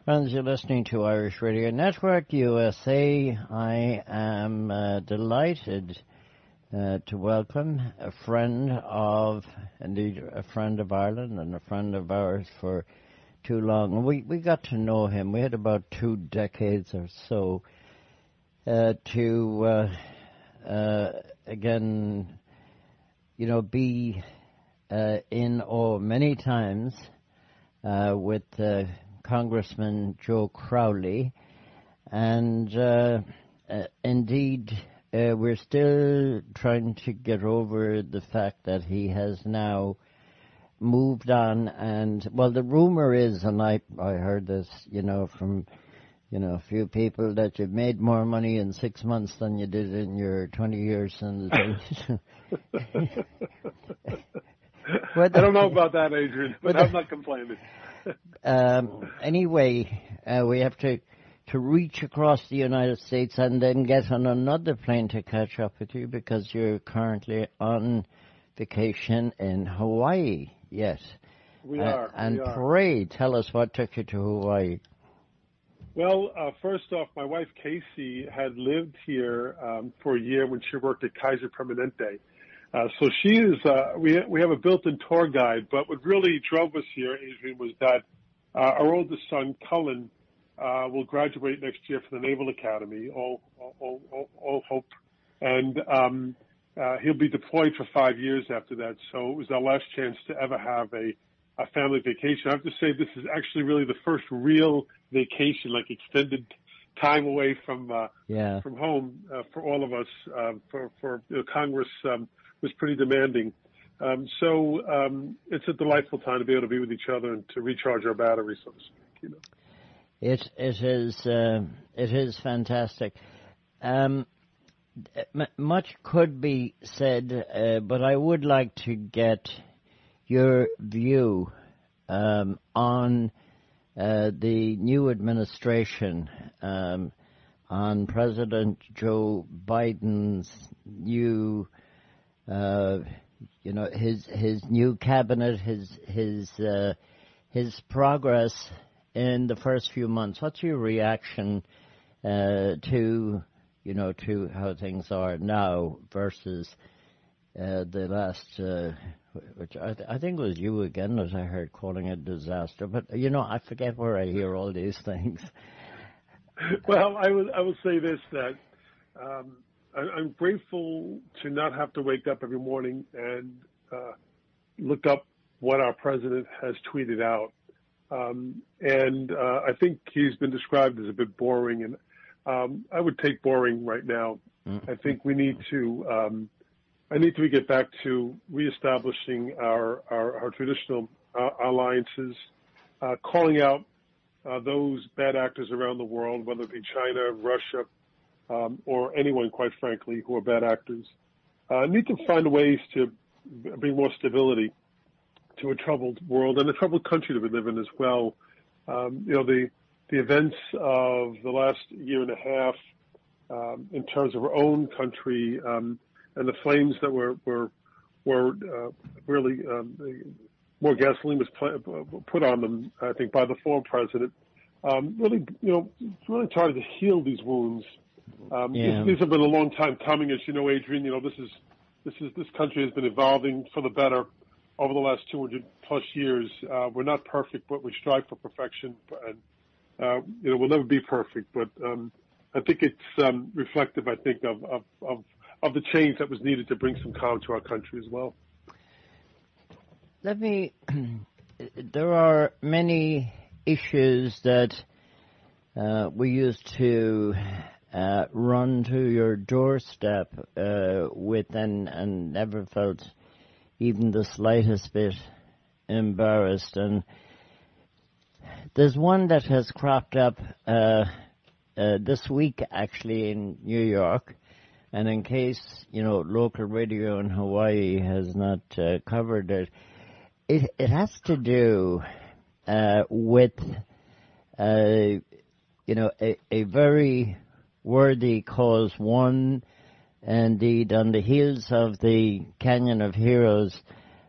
Friends, you're listening to Irish Radio Network, USA. I am delighted to welcome a friend of Ireland and a friend of ours for too long. We got to know him. We had about 2 decades or so to again, be in many times with Congressman Joe Crowley, and indeed we're still trying to get over the fact that he has now moved on. And well, the rumor is, and I heard this from a few people, that you've made more money in 6 months than you did in your 20 years in the I don't know about that, Adrian, but I'm not complaining. Anyway, we have to reach across the United States and then get on another plane to catch up with you, because you're currently on vacation in Hawaii. Yes. We are. And pray, tell us what took you to Hawaii. Well, first off, my wife Casey had lived here for a year when she worked at Kaiser Permanente. So she is, we have a built-in tour guide, but what really drove us here, Adrian, was that our oldest son, Cullen, will graduate next year from the Naval Academy, all hope, and he'll be deployed for 5 years after that. So it was our last chance to ever have a family vacation. I have to say this is actually really the first real vacation, like extended time away from home for all of us. For Congress was pretty demanding. So it's a delightful time to be able to be with each other and to recharge our batteries, so to speak. It is fantastic. Much could be said, but I would like to get your view on the new administration, on President Joe Biden's new, his new cabinet, his progress in the first few months. What's your reaction to how things are now versus the last, which I think was you again, as I heard, calling it disaster. But I forget where I hear all these things. Well, I will say this, that I'm grateful to not have to wake up every morning and look up what our president has tweeted out. And I think he's been described as a bit boring, and I would take boring right now. Mm-hmm. I think we need to get back to reestablishing our traditional alliances, calling out those bad actors around the world, whether it be China, Russia, or anyone, quite frankly, who are bad actors. Need to find ways to bring more stability to a troubled world and a troubled country that we live in as well. The events of the last year and a half, in terms of our own country, and the flames that were really more gasoline was put on them, I think, by the former president. Really trying to heal these wounds. These have been a long time coming, as you know, Adrian. This country has been evolving for the better over the last 200 plus years. We're not perfect, but we strive for perfection, and we'll never be perfect. But I think it's reflective, I think, of the change that was needed to bring some calm to our country as well. There are many issues that we used to run to your doorstep with and never felt even the slightest bit embarrassed. And there's one that has cropped up this week, actually, in New York. And in case, local radio in Hawaii has not covered it, it has to do with, a very worthy cause. One, indeed, on the heels of the Canyon of Heroes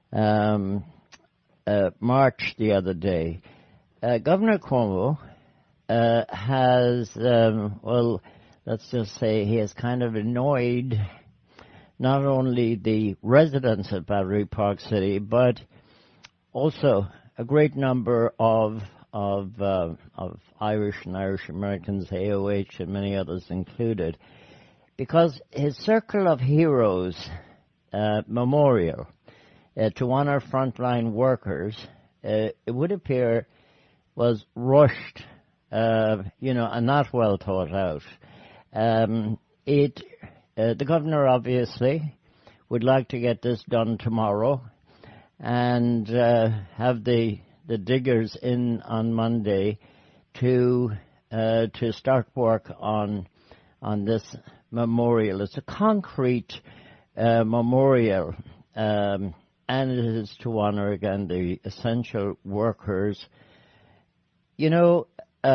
march the other day, Governor Cuomo has, well, let's just say he has kind of annoyed not only the residents of Battery Park City, but also a great number of Irish and Irish Americans, AOH and many others included, because his Circle of Heroes memorial to honor frontline workers, it would appear, was rushed, and not well thought out. The governor obviously would like to get this done tomorrow and have the diggers in on Monday to start work on this memorial. It's a concrete memorial, and it is to honor again the essential workers. We're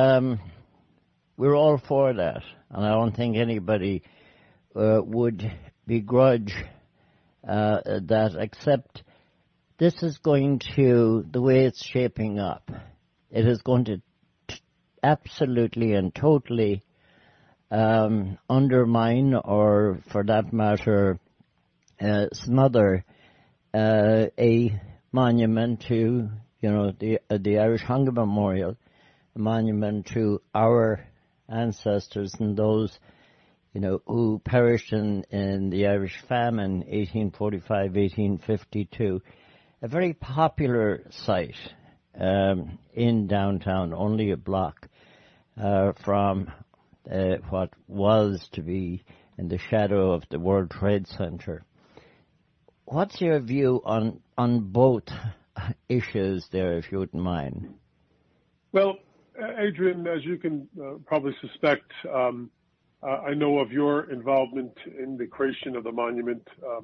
all for that, and I don't think anybody would begrudge that, except this is going to, the way it's shaping up, it is going to absolutely and totally undermine, or for that matter, smother a monument to, the Irish Hunger Memorial, a monument to our ancestors and those, who perished in the Irish famine, 1845, 1852. A very popular site in downtown, only a block from what was to be in the shadow of the World Trade Center. What's your view on both issues there, if you wouldn't mind? Well, Adrian, as you can probably suspect, I know of your involvement in the creation of the monument,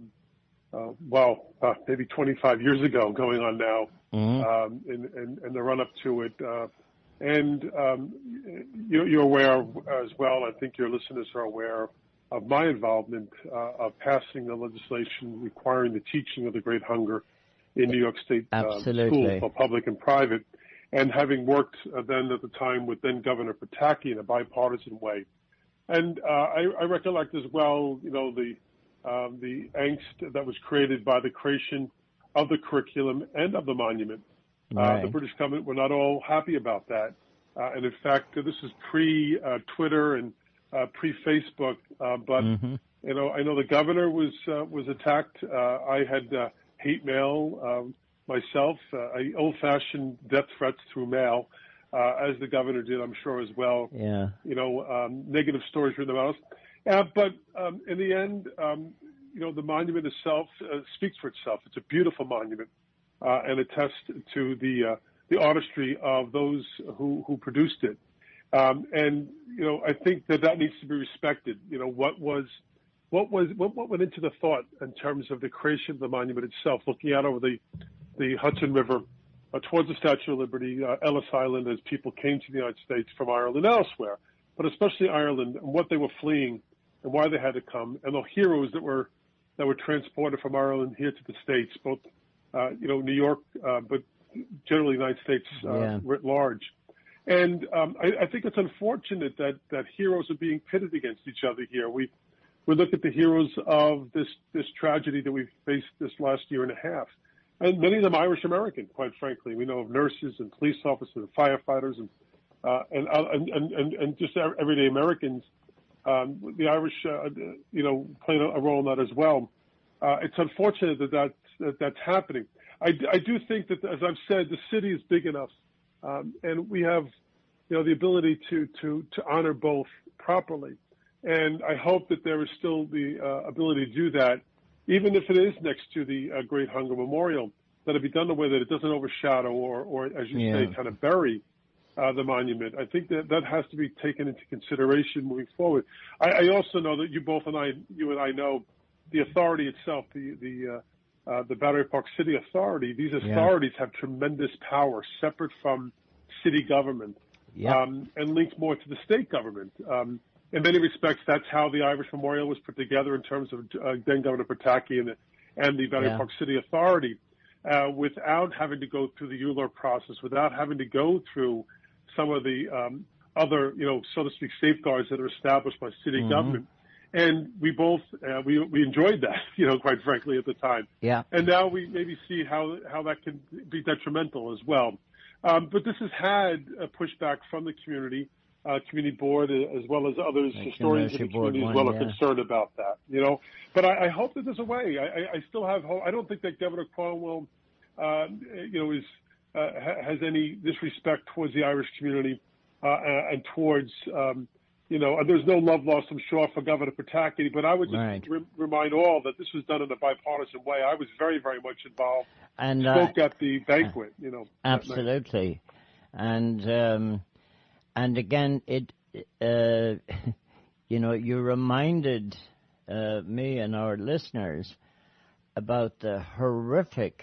maybe 25 years ago, going on now, in the run-up to it. You're aware as well, I think your listeners are aware of my involvement of passing the legislation requiring the teaching of the Great Hunger in New York State schools, both public and private, and having worked then at the time with then Governor Pataki in a bipartisan way. And I recollect as well, the angst that was created by the creation of the curriculum and of the monument. Right. The British government were not all happy about that. And in fact, this is pre-Twitter and pre-Facebook. But I know the governor was attacked. I had hate mail myself, old-fashioned death threats through mail, as the governor did, I'm sure, as well. Yeah. Negative stories written about us. But in the end, the monument itself speaks for itself. It's a beautiful monument, and attests to the artistry of those who produced it. And I think that needs to be respected. What went into the thought in terms of the creation of the monument itself, looking out over the Hudson River towards the Statue of Liberty, Ellis Island, as people came to the United States from Ireland and elsewhere, but especially Ireland, and what they were fleeing and why they had to come, and the heroes that were transported from Ireland here to the States, both New York, but generally the United States writ large. And I think it's unfortunate that heroes are being pitted against each other here. We look at the heroes of this tragedy that we've faced this last year and a half, and many of them Irish American, quite frankly. We know of nurses and police officers and firefighters and just everyday Americans. The Irish, playing a role in that as well. It's unfortunate that's happening. I do think that, as I've said, the city is big enough, and we have, the ability to honor both properly. And I hope that there is still the ability to do that, even if it is next to the Great Hunger Memorial, that it be done in a way that it doesn't overshadow or as you say, kind of bury the monument. I think that has to be taken into consideration moving forward. I also know that you and I know the authority itself, the Battery Park City Authority. These authorities have tremendous power, separate from city government, and linked more to the state government. In many respects, that's how the Irish Memorial was put together in terms of then Governor Pataki and the Battery Park City Authority, without having to go through the ULURP process, without having to go through some of the other, so to speak, safeguards that are established by city government. And we both, we enjoyed that, quite frankly, at the time. Yeah. And now we maybe see how that can be detrimental as well. But this has had a pushback from the community board, as well as others, historians of the community as well, are concerned about that, But I hope that there's a way. I still have hope. I don't think that Governor Cornwall, has any disrespect towards the Irish community and towards, there's no love lost, I'm sure, for Governor Pataki. But I would just remind all that this was done in a bipartisan way. I was very, very much involved and spoke at the banquet, Absolutely. And again, you reminded me and our listeners about the horrific,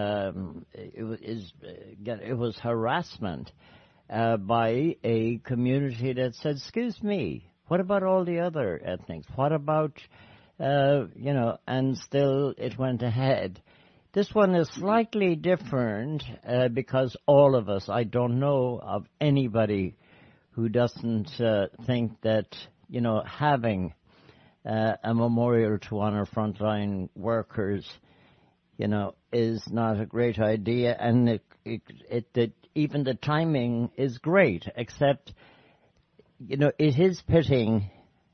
it was harassment by a community that said, excuse me, what about all the other ethnics? What about, and still it went ahead. This one is slightly different because all of us, I don't know of anybody who doesn't think that, having a memorial to honor frontline workers, is not a great idea. And even the timing is great, except, it is pitting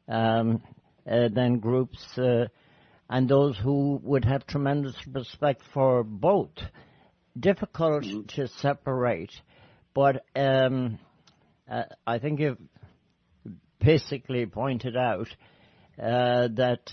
then groups and those who would have tremendous respect for both. Difficult to separate, but I think you've basically pointed out that,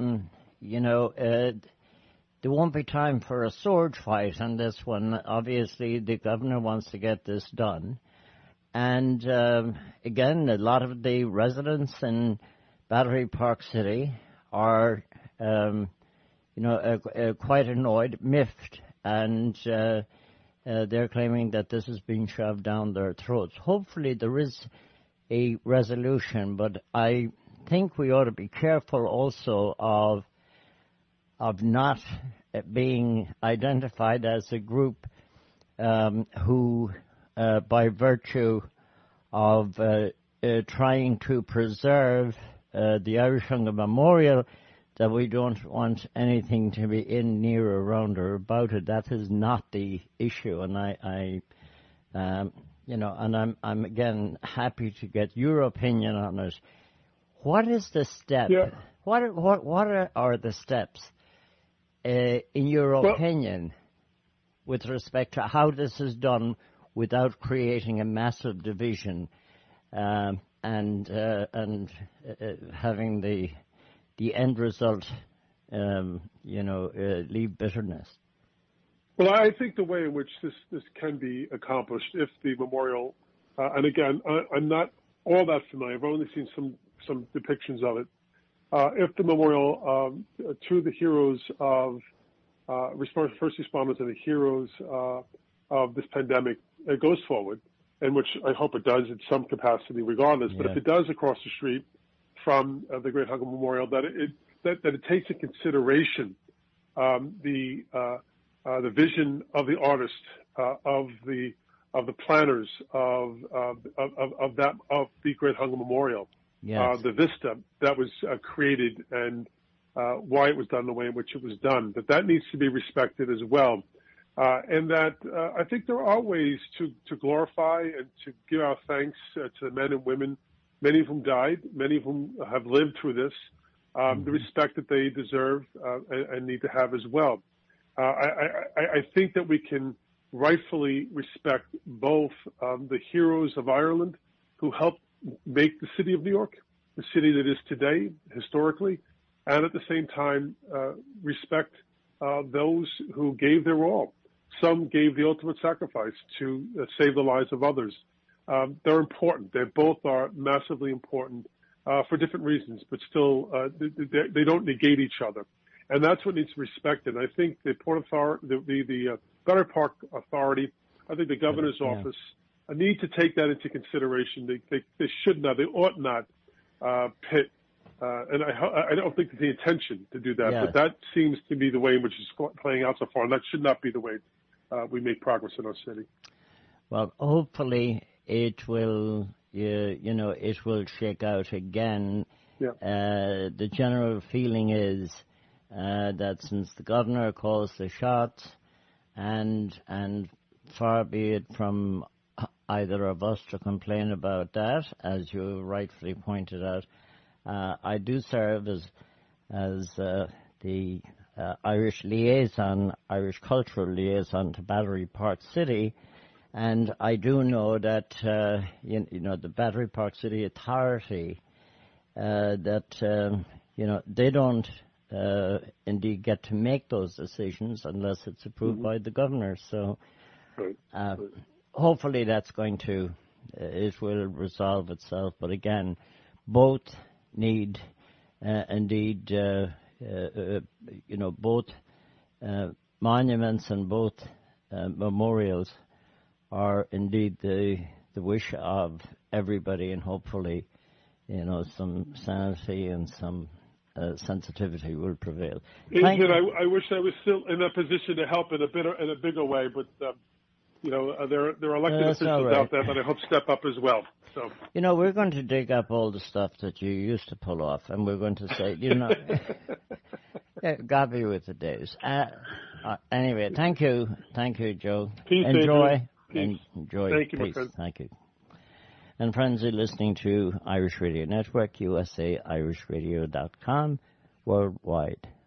there won't be time for a sword fight on this one. Obviously, the governor wants to get this done. And again, a lot of the residents in Battery Park City are, quite annoyed, miffed, and they're claiming that this is being shoved down their throats. Hopefully there is a resolution, but I think we ought to be careful also of not being identified as a group who, by virtue of trying to preserve the Irish Hunger Memorial, that we don't want anything to be in, near, around, or about it. That is not the issue, and and I'm again happy to get your opinion on it. What is the step? Yeah. What are the steps, in your opinion, with respect to how this is done without creating a massive division, and having the end result, leave bitterness? Well, I think the way in which this can be accomplished, if the memorial, and again, I'm not all that familiar. I've only seen some depictions of it. If the memorial to the heroes of first responders and the heroes of this pandemic goes forward, and which I hope it does in some capacity, regardless. Yeah. But if it does across the street from the Great Hunger Memorial, that it takes into consideration the vision of the artist, of the planners of the Great Hunger Memorial, yes. The vista that was created, and why it was done the way in which it was done. That needs to be respected as well, and that I think there are ways to glorify and to give our thanks to the men and women, many of whom died, many of whom have lived through this, the respect that they deserve and need to have as well. I think that we can rightfully respect both the heroes of Ireland who helped make the city of New York the city that is today, historically, and at the same time respect those who gave their all. Some gave the ultimate sacrifice to save the lives of others. They're important. They both are massively important for different reasons, but still they don't negate each other. And that's what needs to be respected. I think the Port Authority, the Battery Park Authority, I think the governor's office need to take that into consideration. They should not, they ought not pit. And I don't think it's the intention to do that, but that seems to be the way in which it's playing out so far, and that should not be the way we make progress in our city. Well, hopefully it will it will shake out again. Yeah. The general feeling is that since the governor calls the shots, and far be it from either of us to complain about that, as you rightfully pointed out, I do serve as the Irish liaison, Irish cultural liaison to Battery Park City, and I do know that the Battery Park City Authority they don't indeed get to make those decisions unless it's approved by the governor. So hopefully that's it will resolve itself. But again, both need both monuments and both memorials are indeed the wish of everybody, and hopefully, some sanity and some sensitivity will prevail. Adrian, I wish I was still in a position to help in a bigger way, but there are elected officials out there that I hope step up as well. So we're going to dig up all the stuff that you used to pull off, and we're going to say, God be with the days. Anyway, thank you, Joe. Peace, enjoy. Peace. Enjoy. Thank you, Peace. my friend. Thank you. And friends, you're listening to Irish Radio Network, USA, irishradio.com, worldwide.